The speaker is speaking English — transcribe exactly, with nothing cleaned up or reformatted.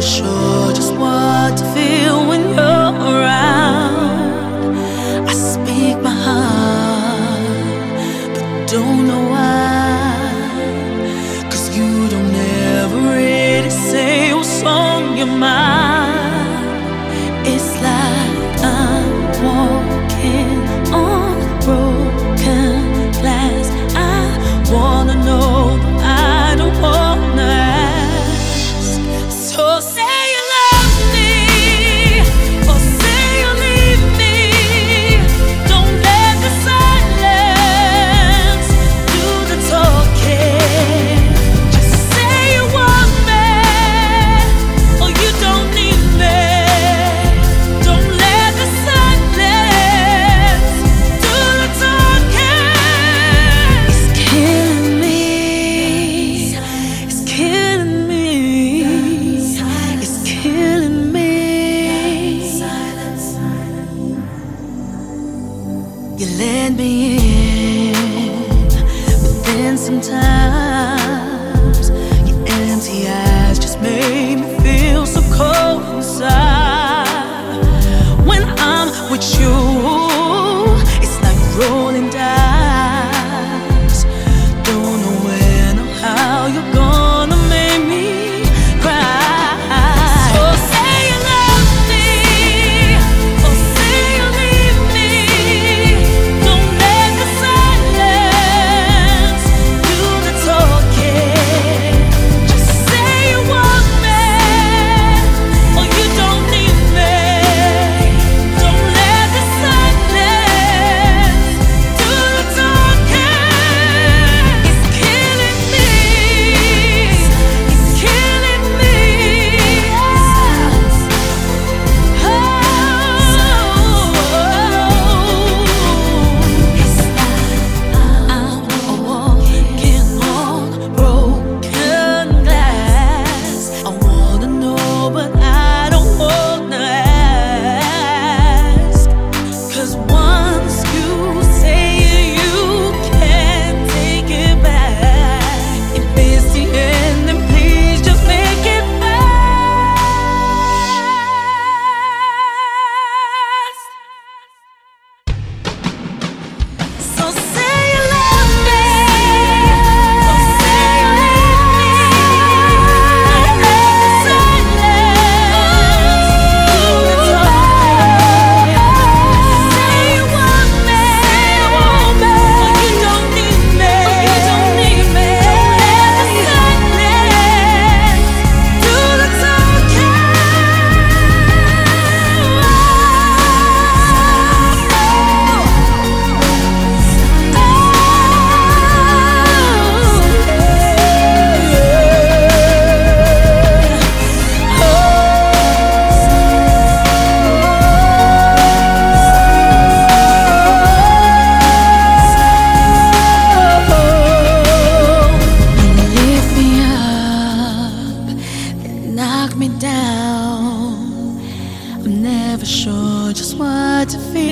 sure just what to feel when you're around. I speak my heart, but don't know why. Cause you don't ever really say what's on your mind. It's like I'm walking on broken glass. I wanna know, but I don't wanna ask. So say you love me, or say you leave me. Don't let the silence do the talking. Just say you want me, or you don't need me. Don't let the silence do the talking. It's killing me. It's killing me. It's killing me. You let me in, but then sometimes your empty eyes just make me feel so cold inside. When I'm with you, it's like rolling dice. Don't know when or how you're gonna make me cry. So say you love me, or say you leave me. Don't let the silence do the talking. Just say you want me, or you don't need me. Don't let the silence do the talking. It's killing me. It's killing me. Oh, it's like I'm walking on broken glass. I wanna know, but I don't wanna ask. Cause once you say you can't take it back, if it's the end, then please just make it fast. So say you love me, or say you leave me. Don't let the silence do the talking. Say you want me, or you don't need me. Don't let the silence do the talking. Lift me up, then knock me down. I'm never sure just what to feel